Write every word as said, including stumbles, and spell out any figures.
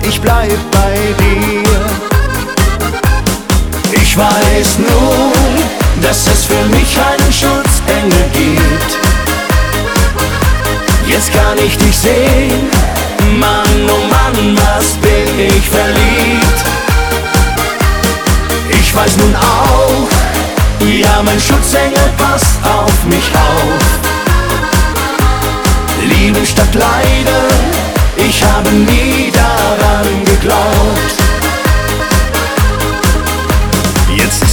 ich bleib bei dir. Ich weiß nun, dass es für mich einen Schutzengel gibt. Jetzt kann ich dich sehen, Mann, oh Mann, was bin ich verliebt. Ich weiß nun auch, ja, mein Schutzengel passt auf mich auf. Lieben statt Leiden, ich habe nie daran geglaubt.